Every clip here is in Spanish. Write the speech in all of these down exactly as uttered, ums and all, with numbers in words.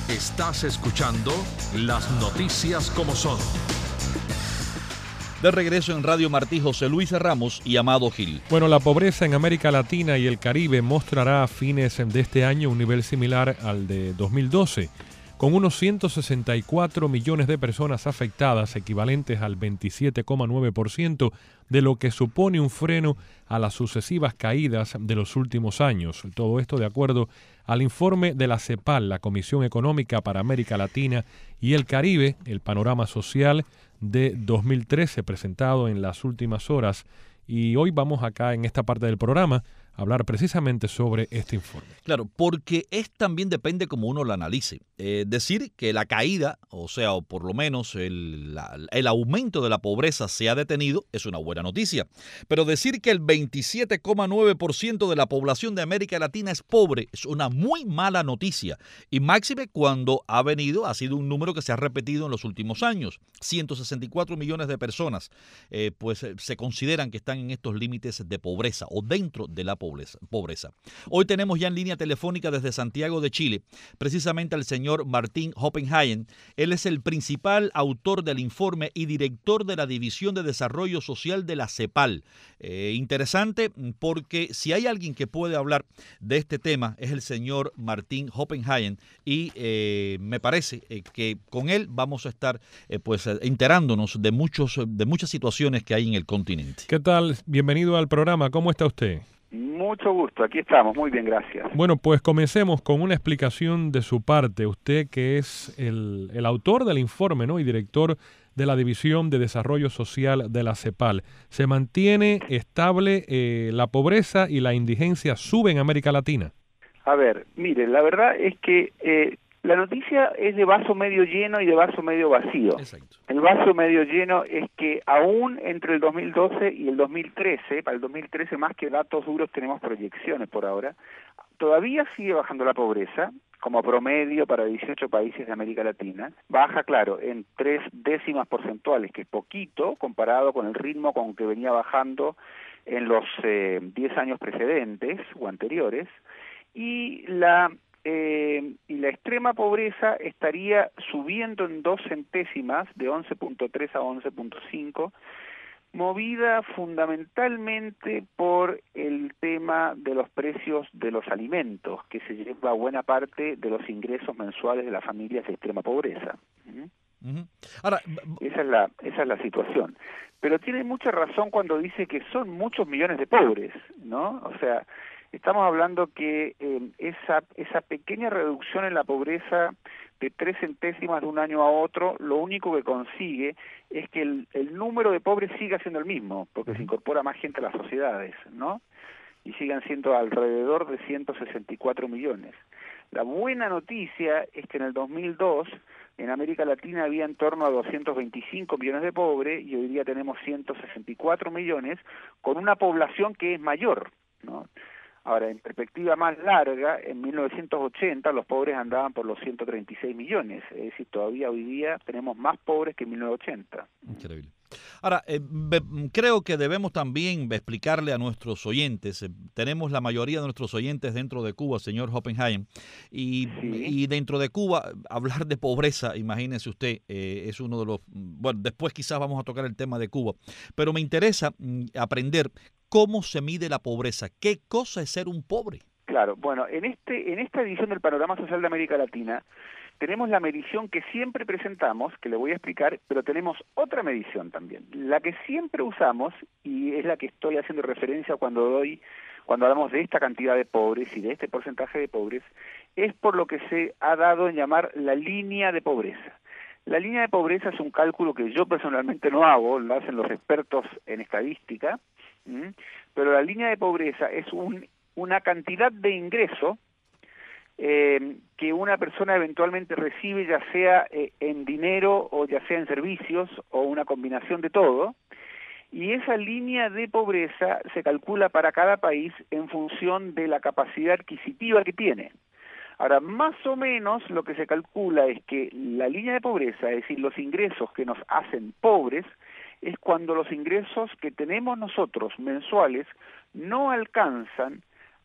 Estás escuchando Las Noticias como Son. De regreso en Radio Martí, José Luis Ramos y Amado Gil. Bueno, la pobreza en América Latina y el Caribe mostrará a fines de este año un nivel similar al de dos mil doce, con unos ciento sesenta y cuatro millones de personas afectadas, equivalentes al veintisiete coma nueve por ciento de lo que supone un freno a las sucesivas caídas de los últimos años. Todo esto de acuerdo al informe de la CEPAL, la Comisión Económica para América Latina y el Caribe, el panorama social de dos mil trece, presentado en las últimas horas. Y hoy vamos acá en esta parte del programa a hablar precisamente sobre este informe. Claro, porque es también depende como uno lo analice. Eh, decir que la caída, o sea, o por lo menos el, la, el aumento de la pobreza se ha detenido es una buena noticia. Pero decir que el veintisiete coma nueve por ciento de la población de América Latina es pobre es una muy mala noticia. Y máxime cuando ha venido, ha sido un número que se ha repetido en los últimos años. ciento sesenta y cuatro millones de personas eh, pues eh, se consideran que están en estos límites de pobreza o dentro de la pobreza. Pobreza. Hoy tenemos ya en línea telefónica desde Santiago de Chile, precisamente al señor Martín Oppenheim. Él es el principal autor del informe y director de la División de Desarrollo Social de la CEPAL. Eh, interesante porque si hay alguien que puede hablar de este tema es el señor Martín Oppenheim y eh, me parece eh, que con él vamos a estar eh, pues enterándonos de, muchos, de muchas situaciones que hay en el continente. ¿Qué tal? Bienvenido al programa. ¿Cómo está usted? Mucho gusto, aquí estamos, muy bien, gracias. Bueno, pues comencemos con una explicación de su parte. Usted que es el, el autor del informe, ¿no?, y director de la División de Desarrollo Social de la CEPAL. ¿Se mantiene estable eh, la pobreza y la indigencia sube en América Latina? A ver, mire, la verdad es que eh, la noticia es de vaso medio lleno y de vaso medio vacío. Exacto. El vaso medio lleno es que aún entre el dos mil doce y el dos mil trece, para el dos mil trece más que datos duros tenemos proyecciones por ahora, todavía sigue bajando la pobreza, como promedio para dieciocho países de América Latina. Baja, claro, en tres décimas porcentuales, que es poquito comparado con el ritmo con que venía bajando en los eh, diez años precedentes o anteriores, y la Eh, y la extrema pobreza estaría subiendo en dos centésimas, de once punto tres a once punto cinco, movida fundamentalmente por el tema de los precios de los alimentos, que se lleva buena parte de los ingresos mensuales de las familias de extrema pobreza. ¿Mm? Uh-huh. Ahora, esa es la esa es la situación. Pero tiene mucha razón cuando dice que son muchos millones de pobres, ¿no? O sea, estamos hablando que eh, esa esa pequeña reducción en la pobreza de tres centésimas de un año a otro, lo único que consigue es que el, el número de pobres siga siendo el mismo, porque se incorpora más gente a las sociedades, ¿no? Y sigan siendo alrededor de ciento sesenta y cuatro millones. La buena noticia es que en el dos mil dos en América Latina había en torno a doscientos veinticinco millones de pobres y hoy día tenemos ciento sesenta y cuatro millones con una población que es mayor, ¿no? Ahora, en perspectiva más larga, en mil novecientos ochenta los pobres andaban por los ciento treinta y seis millones, es decir, todavía hoy día tenemos más pobres que en mil novecientos ochenta. Increíble. Ahora, eh, be, creo que debemos también explicarle a nuestros oyentes, eh, tenemos la mayoría de nuestros oyentes dentro de Cuba, señor Oppenheim, y, Sí. y dentro de Cuba, hablar de pobreza, imagínese usted, eh, es uno de los, bueno, después quizás vamos a tocar el tema de Cuba, pero me interesa mm, aprender cómo se mide la pobreza, qué cosa es ser un pobre. Claro, bueno, en este en esta edición del Panorama Social de América Latina tenemos la medición que siempre presentamos, que le voy a explicar, pero tenemos otra medición también, la que siempre usamos y es la que estoy haciendo referencia cuando doy, cuando hablamos de esta cantidad de pobres y de este porcentaje de pobres, es por lo que se ha dado en llamar la línea de pobreza. La línea de pobreza es un cálculo que yo personalmente no hago, lo hacen los expertos en estadística, ¿m? Pero la línea de pobreza es un, una cantidad de ingreso Eh, que una persona eventualmente recibe, ya sea eh, en dinero o ya sea en servicios o una combinación de todo, y esa línea de pobreza se calcula para cada país en función de la capacidad adquisitiva que tiene. Ahora, más o menos lo que se calcula es que la línea de pobreza, es decir, los ingresos que nos hacen pobres, es cuando los ingresos que tenemos nosotros mensuales no alcanzan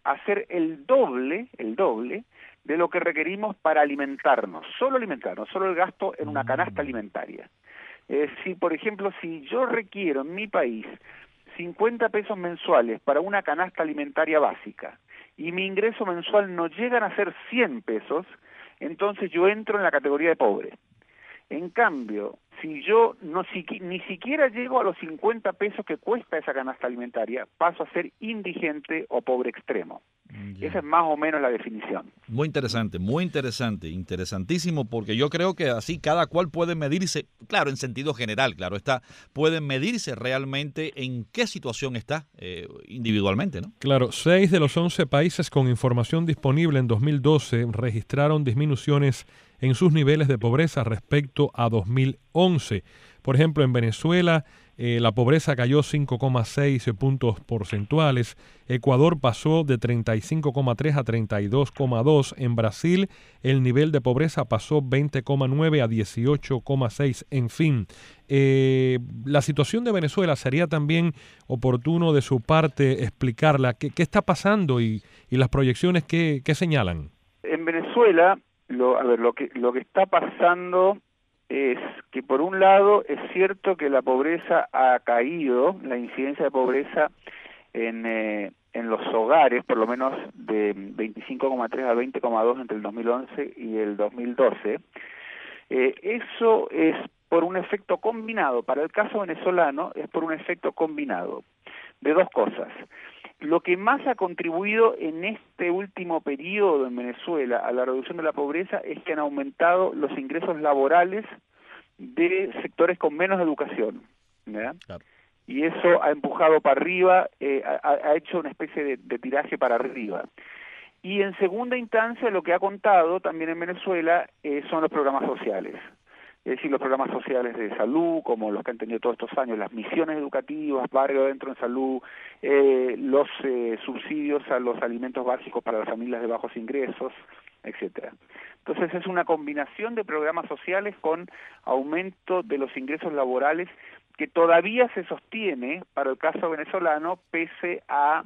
hacer el doble, el doble de lo que requerimos para alimentarnos, solo alimentarnos, solo el gasto en una canasta alimentaria. Eh, si, por ejemplo, si yo requiero en mi país cincuenta pesos mensuales para una canasta alimentaria básica y mi ingreso mensual no llegan a ser cien pesos, entonces yo entro en la categoría de pobre. En cambio, si yo no si, ni siquiera llego a los cincuenta pesos que cuesta esa canasta alimentaria, paso a ser indigente o pobre extremo. Yeah. Esa es más o menos la definición. Muy interesante, muy interesante, interesantísimo, porque yo creo que así cada cual puede medirse, claro, en sentido general, claro está, pueden medirse realmente en qué situación está eh, individualmente, ¿no? Claro, seis de los once países con información disponible en dos mil doce registraron disminuciones en sus niveles de pobreza respecto a dos mil once. Por ejemplo, en Venezuela eh, la pobreza cayó cinco coma seis puntos porcentuales. Ecuador pasó de treinta y cinco coma tres a treinta y dos coma dos. En Brasil el nivel de pobreza pasó veinte coma nueve a dieciocho coma seis. En fin, eh, la situación de Venezuela sería también oportuno de su parte explicarla. ¿Qué, qué está pasando y, y las proyecciones que, que señalan? En Venezuela, lo, a ver, lo que lo que está pasando es que por un lado es cierto que la pobreza ha caído, la incidencia de pobreza en, eh, en los hogares, por lo menos de veinticinco coma tres a veinte coma dos entre el dos mil once y el dos mil doce. Eh, eso es por un efecto combinado, para el caso venezolano es por un efecto combinado de dos cosas. Lo que más ha contribuido en este último periodo en Venezuela a la reducción de la pobreza es que han aumentado los ingresos laborales de sectores con menos educación, ¿verdad? Claro. Y eso ha empujado para arriba, eh, ha, ha hecho una especie de, de tiraje para arriba. Y en segunda instancia lo que ha contado también en Venezuela eh, son los programas sociales. Es decir, los programas sociales de salud, como los que han tenido todos estos años, las misiones educativas, barrio adentro en salud, eh, los eh, subsidios a los alimentos básicos para las familias de bajos ingresos, etcétera. Entonces es una combinación de programas sociales con aumento de los ingresos laborales que todavía se sostiene para el caso venezolano pese a,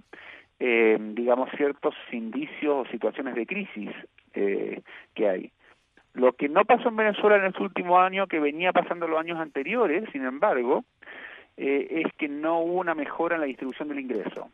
eh, digamos, ciertos indicios o situaciones de crisis eh, que hay. Lo que no pasó en Venezuela en este último año, que venía pasando los años anteriores, sin embargo, eh, es que no hubo una mejora en la distribución del ingreso.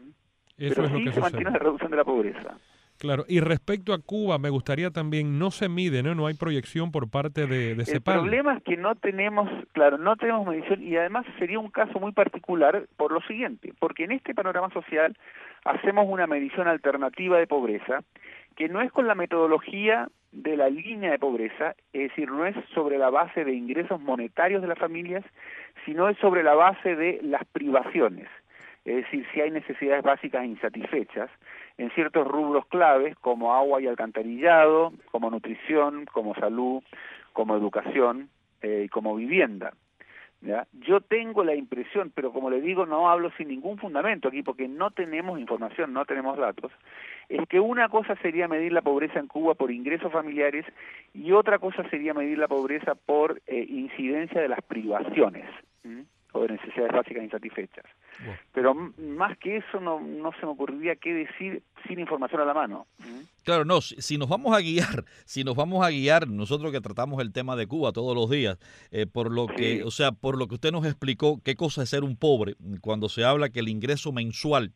Eso Pero es lo sí que se sucede. mantiene la reducción de la pobreza. Claro, y respecto a Cuba, me gustaría también, no se mide, ¿no? No hay proyección por parte de, de CEPAL. El problema es que no tenemos, claro, no tenemos medición y además sería un caso muy particular por lo siguiente, porque en este panorama social hacemos una medición alternativa de pobreza que no es con la metodología de la línea de pobreza, es decir, no es sobre la base de ingresos monetarios de las familias, sino es sobre la base de las privaciones. Es decir, si hay necesidades básicas insatisfechas en ciertos rubros claves como agua y alcantarillado, como nutrición, como salud, como educación eh, y como vivienda. ¿Ya? Yo tengo la impresión, pero como le digo, no hablo sin ningún fundamento aquí porque no tenemos información, no tenemos datos, es que una cosa sería medir la pobreza en Cuba por ingresos familiares y otra cosa sería medir la pobreza por eh, incidencia de las privaciones, ¿sí? O de necesidades básicas insatisfechas. Wow. Pero más que eso no, no se me ocurriría qué decir sin información a la mano. ¿Mm? Claro, no, si, si nos vamos a guiar, si nos vamos a guiar, nosotros que tratamos el tema de Cuba todos los días, eh, por lo que, sí. o sea, por lo que usted nos explicó, qué cosa es ser un pobre, cuando se habla que el ingreso mensual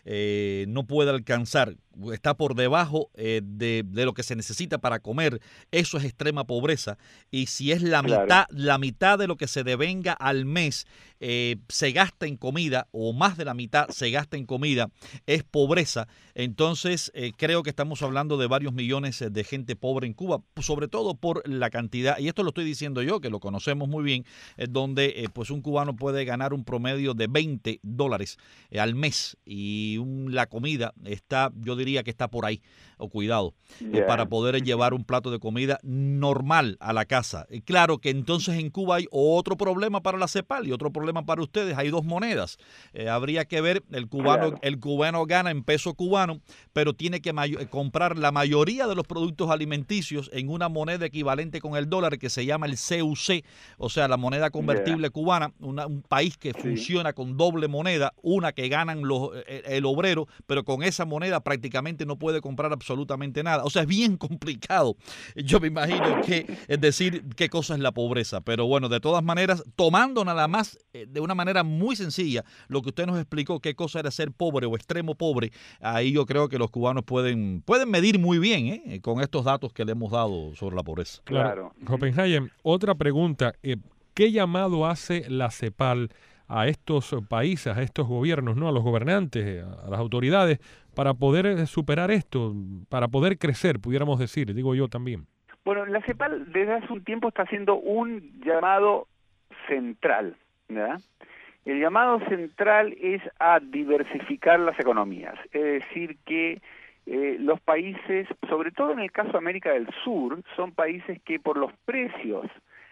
eh, no puede alcanzar, está por debajo eh, de, de lo que se necesita para comer, eso es extrema pobreza, y si es la claro. mitad, la mitad de lo que se devenga al mes, eh, se gasta en comida, o más de la mitad se gasta en comida, es pobreza. Entonces eh, creo que estamos hablando de varios millones de gente pobre en Cuba, sobre todo por la cantidad, y esto lo estoy diciendo yo, que lo conocemos muy bien, eh, donde eh, pues un cubano puede ganar un promedio de veinte dólares eh, al mes, y un, la comida está, yo diría, diría que está por ahí, o cuidado, Yeah. eh, para poder llevar un plato de comida normal a la casa. Y claro que entonces en Cuba hay otro problema para la CEPAL y otro problema para ustedes, hay dos monedas. Eh, habría que ver, el cubano, Claro. el cubano gana en peso cubano, pero tiene que mayo- comprar la mayoría de los productos alimenticios en una moneda equivalente con el dólar que se llama el C U C, o sea, la moneda convertible Yeah. cubana, una, un país que Sí. funciona con doble moneda, una que ganan los, el, el obrero, pero con esa moneda prácticamente no puede comprar absolutamente nada. O sea, es bien complicado. Yo me imagino que es decir qué cosa es la pobreza, pero bueno, de todas maneras, tomando nada más eh, de una manera muy sencilla lo que usted nos explicó, qué cosa era ser pobre o extremo pobre, ahí yo creo que los cubanos pueden, pueden medir muy bien ¿eh? con estos datos que le hemos dado sobre la pobreza. Claro. Claro. Oppenheim, otra pregunta. eh, ¿Qué llamado hace la CEPAL a estos países, a estos gobiernos, no, a los gobernantes, a las autoridades, para poder eh, superar esto, para poder crecer, pudiéramos decir, digo yo también? Bueno, la CEPAL desde hace un tiempo está haciendo un llamado central, ¿verdad? El llamado central es a diversificar las economías, es decir que eh, los países, sobre todo en el caso de América del Sur, son países que por los precios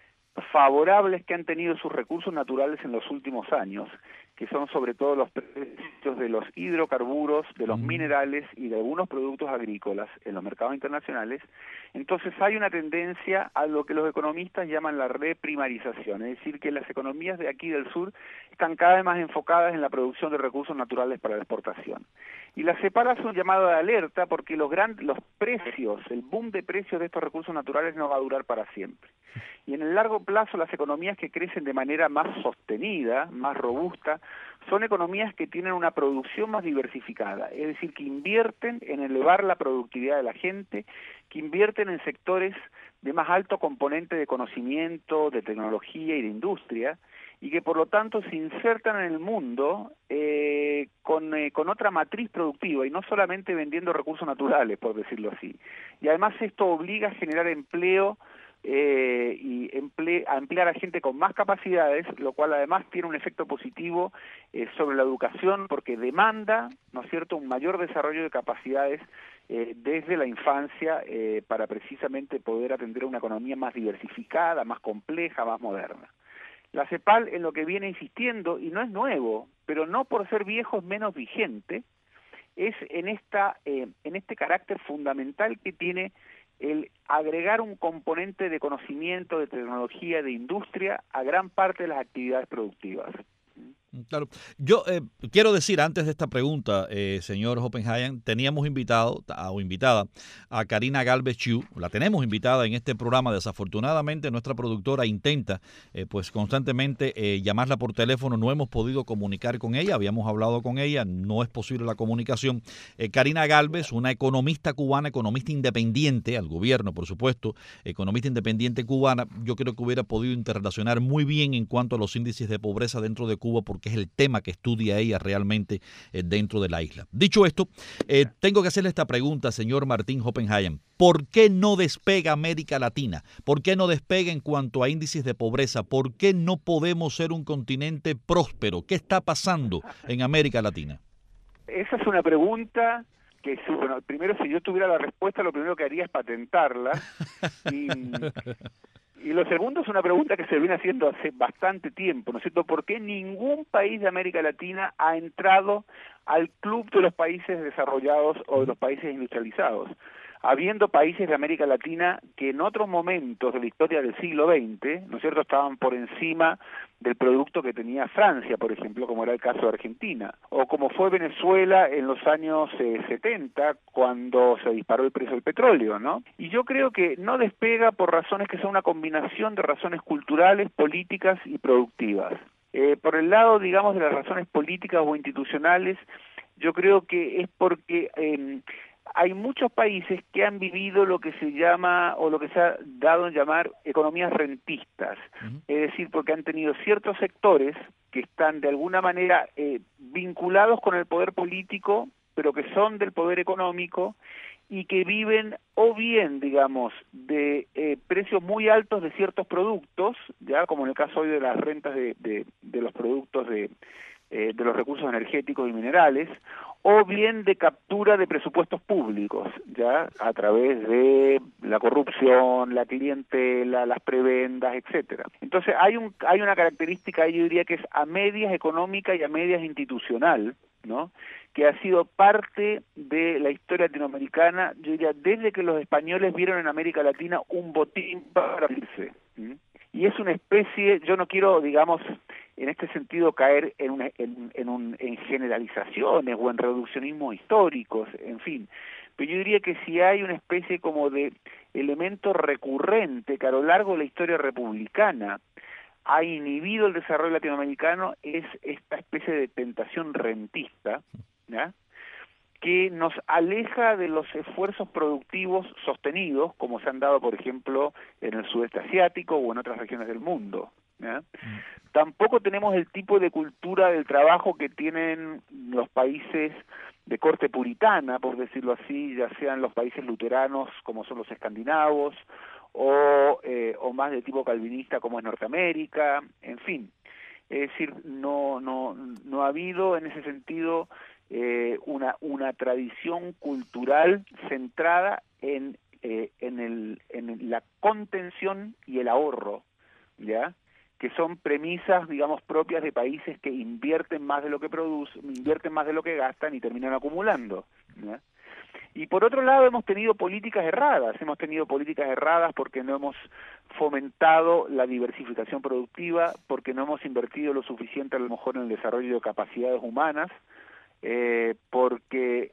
favorables que han tenido sus recursos naturales en los últimos años, que son sobre todo los precios de los hidrocarburos, de los Mm. minerales y de algunos productos agrícolas en los mercados internacionales, entonces hay una tendencia a lo que los economistas llaman la reprimarización, es decir, que las economías de aquí del sur están cada vez más enfocadas en la producción de recursos naturales para la exportación. Y la CEPAL hace un llamado de alerta porque los grandes, los precios, el boom de precios de estos recursos naturales no va a durar para siempre. Y en el largo plazo las economías que crecen de manera más sostenida, más robusta, son economías que tienen una producción más diversificada, es decir, que invierten en elevar la productividad de la gente, que invierten en sectores de más alto componente de conocimiento, de tecnología y de industria, y que por lo tanto se insertan en el mundo eh, con, eh, con otra matriz productiva y no solamente vendiendo recursos naturales, por decirlo así. Y además esto obliga a generar empleo eh, y emple a emplear a gente con más capacidades, lo cual además tiene un efecto positivo eh, sobre la educación porque demanda, ¿no es cierto?, un mayor desarrollo de capacidades eh, desde la infancia eh, para precisamente poder atender a una economía más diversificada, más compleja, más moderna. La CEPAL en lo que viene insistiendo, y no es nuevo, pero no por ser viejo es menos vigente, es en esta eh, en este carácter fundamental que tiene el agregar un componente de conocimiento, de tecnología, de industria a gran parte de las actividades productivas. Claro. Yo eh, quiero decir antes de esta pregunta, eh, señor Oppenheim, teníamos invitado a, o invitada a Karina Galvez Chiu, la tenemos invitada en este programa. Desafortunadamente nuestra productora intenta eh, pues constantemente eh, llamarla por teléfono, no hemos podido comunicar con ella, habíamos hablado con ella, no es posible la comunicación. Eh, Karina Galvez, una economista cubana, economista independiente al gobierno, por supuesto, economista independiente cubana, yo creo que hubiera podido interrelacionar muy bien en cuanto a los índices de pobreza dentro de Cuba, porque que es el tema que estudia ella realmente eh, dentro de la isla. Dicho esto, eh, tengo que hacerle esta pregunta, señor Martín Oppenheim. ¿Por qué no despega América Latina? ¿Por qué no despega en cuanto a índices de pobreza? ¿Por qué no podemos ser un continente próspero? ¿Qué está pasando en América Latina? Esa es una pregunta que, bueno, primero si yo tuviera la respuesta, lo primero que haría es patentarla. Y... Y lo segundo es una pregunta que se viene haciendo hace bastante tiempo, ¿no es cierto? ¿Por qué ningún país de América Latina ha entrado al club de los países desarrollados o de los países industrializados? Habiendo países de América Latina que en otros momentos de la historia del siglo veinte, ¿no es cierto?, estaban por encima del producto que tenía Francia, por ejemplo, como era el caso de Argentina, o como fue Venezuela en los años eh, setenta, cuando se disparó el precio del petróleo, ¿no? Y yo creo que no despega por razones que son una combinación de razones culturales, políticas y productivas. Eh, por el lado, digamos, de las razones políticas o institucionales, yo creo que es porque... Eh, hay muchos países que han vivido lo que se llama, o lo que se ha dado en llamar economías rentistas, uh-huh. Es decir, porque han tenido ciertos sectores que están de alguna manera eh, vinculados con el poder político, pero que son del poder económico, y que viven o bien, digamos, de eh, precios muy altos de ciertos productos, ya como en el caso hoy de las rentas de, de, de los productos de eh, de los recursos energéticos y minerales, o bien de captura de presupuestos públicos, ya a través de la corrupción, la clientela, las prebendas, etcétera. Entonces hay un hay una característica, yo diría que es a medias económica y a medias institucional, ¿no?, que ha sido parte de la historia latinoamericana, yo diría, desde que los españoles vieron en América Latina un botín para irse. ¿Mm? Y es una especie, yo no quiero, digamos, en este sentido caer en, una, en, en, un, en generalizaciones o en reduccionismos históricos, en fin, pero yo diría que si hay una especie como de elemento recurrente que a lo largo de la historia republicana ha inhibido el desarrollo latinoamericano, es esta especie de tentación rentista, ¿ya?, que nos aleja de los esfuerzos productivos sostenidos, como se han dado, por ejemplo, en el sudeste asiático o en otras regiones del mundo, ¿ya? Mm. Tampoco tenemos el tipo de cultura del trabajo que tienen los países de corte puritana, por decirlo así, ya sean los países luteranos, como son los escandinavos, o, eh, o más de tipo calvinista, como es Norteamérica, en fin. Es decir, no, no, no ha habido en ese sentido eh, una, una tradición cultural centrada en, eh, en, el, en la contención y el ahorro, ¿ya?, que son premisas, digamos, propias de países que invierten más de lo que producen, invierten más de lo que gastan y terminan acumulando, ¿ya? Y por otro lado hemos tenido políticas erradas, hemos tenido políticas erradas porque no hemos fomentado la diversificación productiva, porque no hemos invertido lo suficiente a lo mejor en el desarrollo de capacidades humanas, eh, porque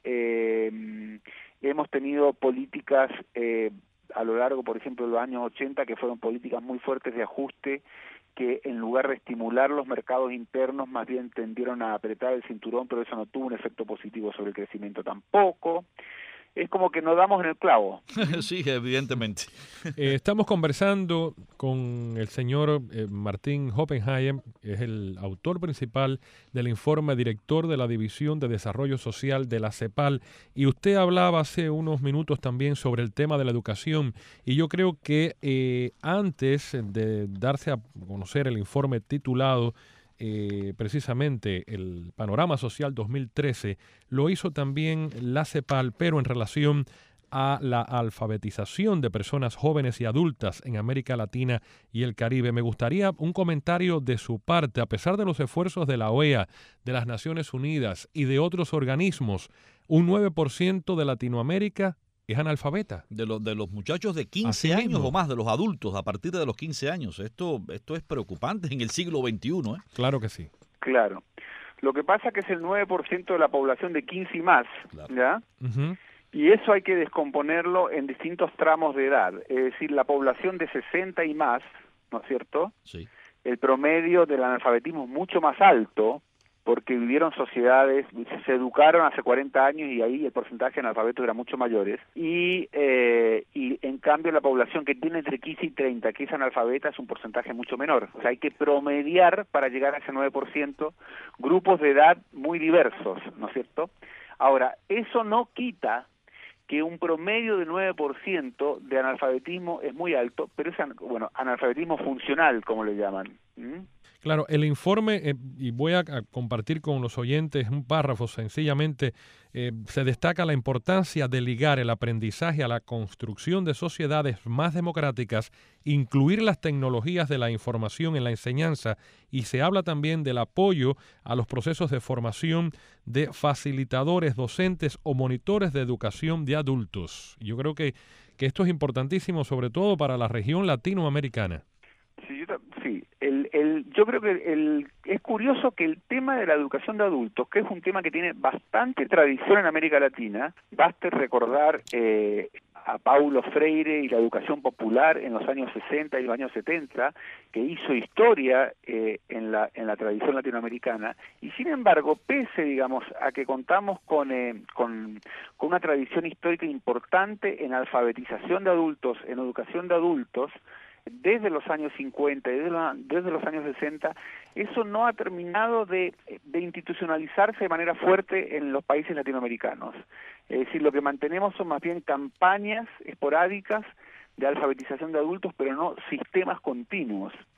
eh, hemos tenido políticas eh, a lo largo, por ejemplo, de los años ochenta, que fueron políticas muy fuertes de ajuste, que en lugar de estimular los mercados internos, más bien tendieron a apretar el cinturón, pero eso no tuvo un efecto positivo sobre el crecimiento tampoco. Es como que no damos en el clavo. Sí, evidentemente. Eh, estamos conversando con el señor eh, Martín Oppenheim, es el autor principal del informe director de la División de Desarrollo Social de la CEPAL, y usted hablaba hace unos minutos también sobre el tema de la educación, y yo creo que eh, antes de darse a conocer el informe titulado Eh, precisamente el Panorama Social dos mil trece, lo hizo también la CEPAL, pero en relación a la alfabetización de personas jóvenes y adultas en América Latina y el Caribe. Me gustaría un comentario de su parte, a pesar de los esfuerzos de la O E A, de las Naciones Unidas y de otros organismos, un nueve por ciento de Latinoamérica es analfabeta. De, lo, de los muchachos de quince años o más, de los adultos a partir de los quince años. Esto, esto es preocupante en el siglo veintiuno, ¿eh? Claro que sí. Claro. Lo que pasa es que es el nueve por ciento de la población de quince y más, claro. ¿Ya? Uh-huh. Y eso hay que descomponerlo en distintos tramos de edad. Es decir, la población de sesenta y más, ¿no es cierto? Sí. El promedio del analfabetismo es mucho más alto, porque vivieron sociedades, se educaron hace cuarenta años y ahí el porcentaje de analfabetos era mucho mayores, y, eh, y en cambio la población que tiene entre quince y treinta, que es analfabeta, es un porcentaje mucho menor. O sea, hay que promediar para llegar a ese nueve por ciento grupos de edad muy diversos, ¿no es cierto? Ahora, eso no quita que un promedio de nueve por ciento de analfabetismo es muy alto, pero es, bueno, analfabetismo funcional, como le llaman. ¿Mm? Claro, el informe, eh, y voy a, a compartir con los oyentes un párrafo, sencillamente eh, se destaca la importancia de ligar el aprendizaje a la construcción de sociedades más democráticas, incluir las tecnologías de la información en la enseñanza, y se habla también del apoyo a los procesos de formación de facilitadores, docentes o monitores de educación de adultos. Yo creo que, que esto es importantísimo, sobre todo para la región latinoamericana. Sí, yo, sí. El, el, yo creo que el, es curioso que el tema de la educación de adultos, que es un tema que tiene bastante tradición en América Latina, baste recordar eh, a Paulo Freire y la educación popular en los años sesenta y los años setenta, que hizo historia eh, en la en la tradición latinoamericana, y sin embargo, pese, digamos, a que contamos con, eh, con, con una tradición histórica importante en alfabetización de adultos, en educación de adultos, desde los años cincuenta y desde, la, desde los años sesenta, eso no ha terminado de, de institucionalizarse de manera fuerte en los países latinoamericanos. Es decir, lo que mantenemos son más bien campañas esporádicas de alfabetización de adultos, pero no sistemas continuos.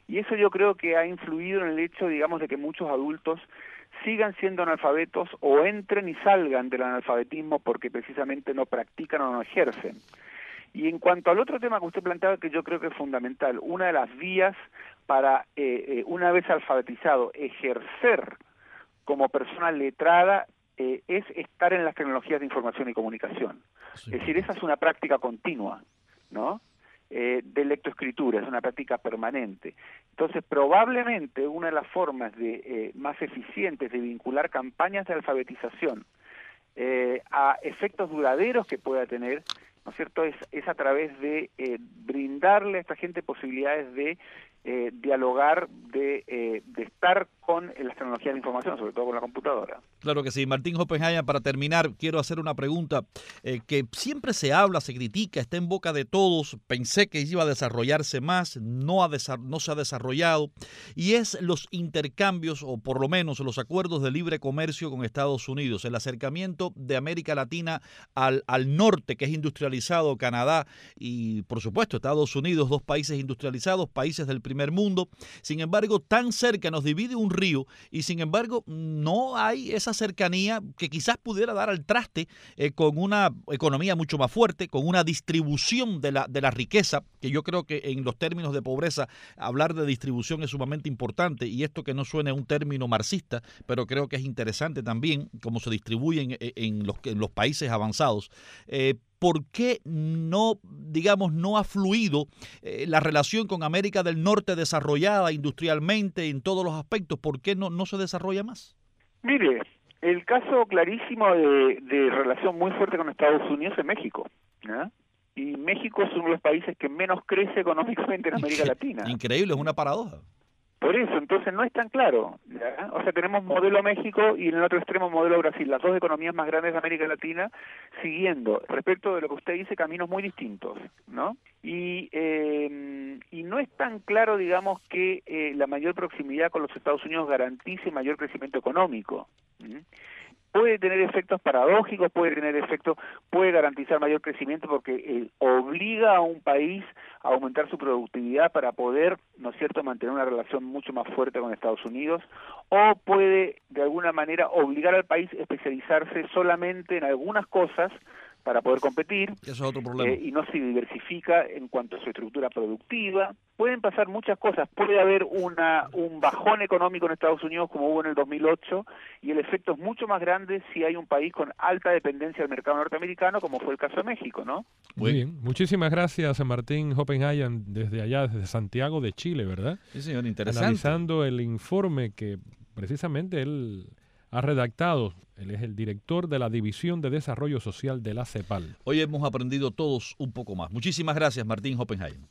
Y eso yo creo que ha influido en el hecho, digamos, de que muchos adultos sigan siendo analfabetos o entren y salgan del analfabetismo porque precisamente no practican o no ejercen. Y en cuanto al otro tema que usted planteaba, que yo creo que es fundamental, una de las vías para, eh, eh, una vez alfabetizado, ejercer como persona letrada eh, es estar en las tecnologías de información y comunicación. Sí. Es decir, esa es una práctica continua, ¿no? Eh, de lectoescritura, es una práctica permanente. Entonces, probablemente una de las formas de eh, más eficientes de vincular campañas de alfabetización eh, a efectos duraderos que pueda tener, ¿no es cierto?, es, es a través de eh, brindarle a esta gente posibilidades de eh, dialogar, de, eh, de estar con eh, las tecnologías de información, sobre todo con la computadora. Claro que sí. Martín Oppenheimer, para terminar, quiero hacer una pregunta eh, que siempre se habla, se critica, está en boca de todos. Pensé que iba a desarrollarse más, no, ha desa- no se ha desarrollado, y es los intercambios, o por lo menos los acuerdos de libre comercio con Estados Unidos, el acercamiento de América Latina al, al norte, que es industrializado, Canadá y, por supuesto, Estados Unidos, dos países industrializados, países del primer mundo. Sin embargo, tan cerca nos divide un río y, sin embargo, no hay esa cercanía que quizás pudiera dar al traste eh, con una economía mucho más fuerte, con una distribución de la, de la riqueza, que yo creo que en los términos de pobreza hablar de distribución es sumamente importante, y esto que no suene a un término marxista, pero creo que es interesante también cómo se distribuyen en, en, los, en los países avanzados. Eh, ¿Por qué no, digamos, no ha fluido eh, la relación con América del Norte desarrollada industrialmente en todos los aspectos? ¿Por qué no, no se desarrolla más? Mire, el caso clarísimo de, de relación muy fuerte con Estados Unidos es México, ¿no? Y México es uno de los países que menos crece económicamente en América Latina. Increíble, es una paradoja. Por eso, entonces no es tan claro, ¿ya? O sea, tenemos modelo México y en el otro extremo modelo Brasil, las dos economías más grandes de América Latina, siguiendo, respecto de lo que usted dice, caminos muy distintos, ¿no? Y, eh, y no es tan claro, digamos, que eh, la mayor proximidad con los Estados Unidos garantice mayor crecimiento económico. ¿Mm? Puede tener efectos paradójicos, puede tener efectos, puede garantizar mayor crecimiento porque eh, obliga a un país a aumentar su productividad para poder, ¿no es cierto?, mantener una relación mucho más fuerte con Estados Unidos, o puede de alguna manera obligar al país a especializarse solamente en algunas cosas para poder competir. Eso es otro problema. Eh, y no se diversifica en cuanto a su estructura productiva. Pueden pasar muchas cosas. Puede haber una un bajón económico en Estados Unidos como hubo en el dos mil ocho, y el efecto es mucho más grande si hay un país con alta dependencia del mercado norteamericano, como fue el caso de México, ¿no? Muy bien. Muchísimas gracias, Martín Oppenheimer, desde allá, desde Santiago de Chile, ¿verdad? Sí, señor, interesante. Analizando el informe que precisamente él ha redactado. Él es el director de la División de Desarrollo Social de la CEPAL. Hoy hemos aprendido todos un poco más. Muchísimas gracias, Martín Oppenheimer.